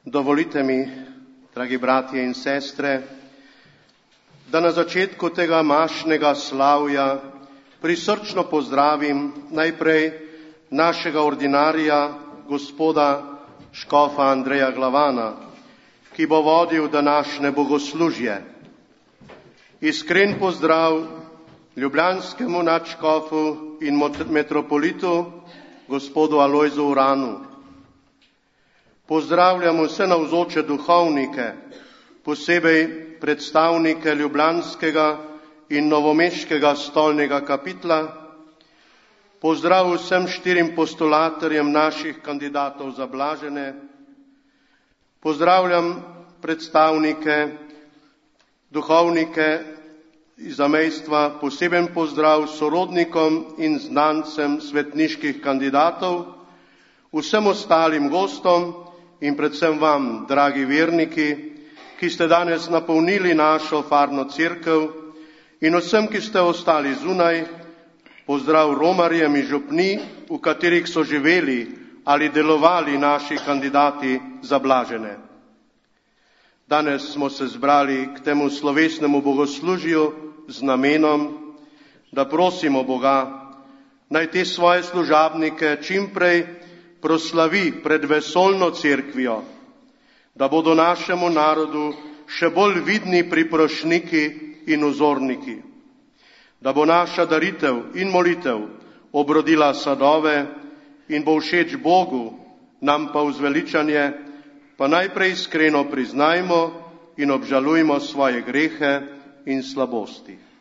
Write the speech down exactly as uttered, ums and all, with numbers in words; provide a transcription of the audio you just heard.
Dovolite mi, dragi bratje in sestre, da na začetku tega mašnega slavja prisrčno pozdravim najprej našega ordinarija, gospoda škofa Andreja Glavana, ki bo vodil današnje bogoslužje. Iskren pozdrav ljubljanskemu nadškofu in metropolitu, gospodu Alojzu Uranu. Pozdravljam vse navzoče duhovnike, posebej predstavnike ljubljanskega in novomeškega stolnega kapitla. Pozdrav vsem štirim postulatorjem naših kandidatov za blažene. Pozdravljam predstavnike, duhovnike iz zamejstva, poseben pozdrav sorodnikom in znancem svetniških kandidatov, vsem ostalim gostom in predvsem vam, dragi verniki, ki ste danes napolnili našo farno cerkev, in vsem, ki ste ostali zunaj, pozdrav romarjem in župni, v katerih so živeli ali delovali naši kandidati za blažene. Danes smo se zbrali k temu slovesnemu bogoslužju z namenom, da prosimo Boga, naj te svoje služabnike čimprej proslavi pred vesoljno cerkvijo, da bodo našemu narodu še bolj vidni priprošniki in vzorniki, da bo naša daritev in molitev obrodila sadove in bo všeč Bogu, nam pa vzveličanje, pa najprej iskreno priznajmo in obžalujmo svoje grehe in slabosti.